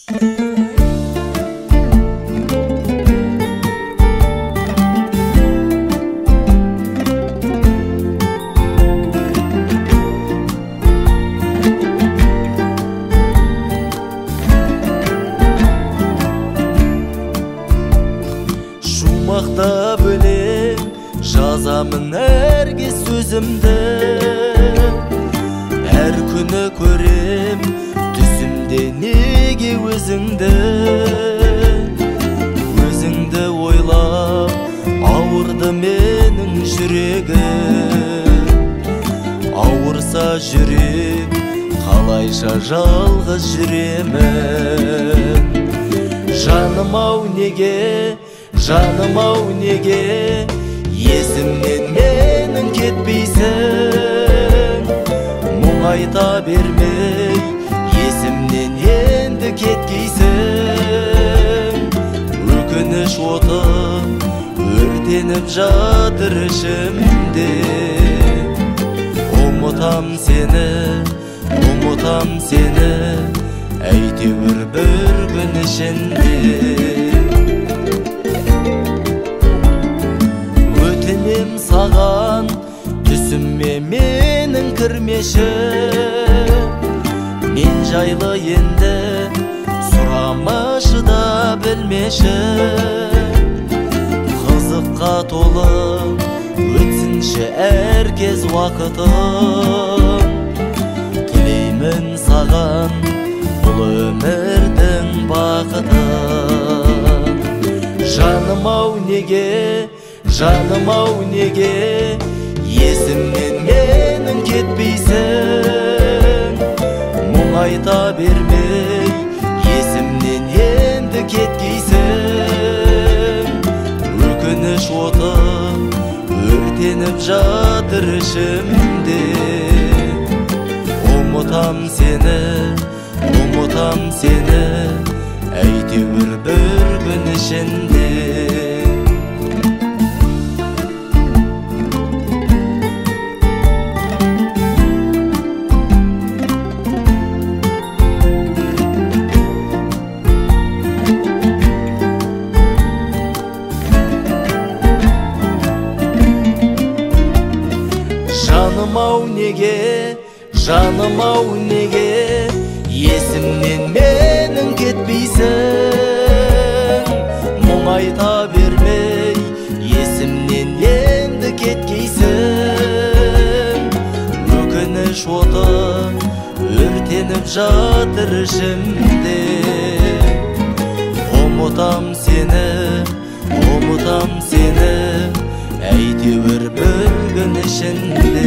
Шумақта бөлек жазамын әрге сөзімді, әр күні көрем түсімде неге өзіңді. Өзіңді ойлап ауырды менің жүрегім, ауырса жүрек қалайша жалғыз жүремін. Жаным-ау неге, жаным-ау неге, есімнен менің кетпейсің. Мұң айта бермей, есімнен енді кеткейсің. Өкініш оты өртеніп жатыр ішімде. Ұмытам сені, ұмытам сені, әйтеуір бір күн ішінде. Өтінем саған түсіме менің кірмеші, мен жайлы енді сұрамашы да білмеші. Қызыққа толы өтсінші әркез уақытым, тілеймін саған бұл өмірдің бақытын. Жаным-ау неге, жаным-ау неге, есімнен менің кетпейсің. Мұң айта бермей, есімнен енді кеткейсің. Өкініш оты өртеніп жатыр ішімде. Ұмытам сені, ұмытам сені, әйтеуір бір күн ішінде. Жаным-ау неге, жаным-ау неге, есімнен менің кетпейсің. Мұң айта бермей, есімнен енді кеткейсің. Өкініш оты өртеніп жатыр ішімде. Ұмытам сені, ұмытам сені, әйтеуір бір күн ішінде.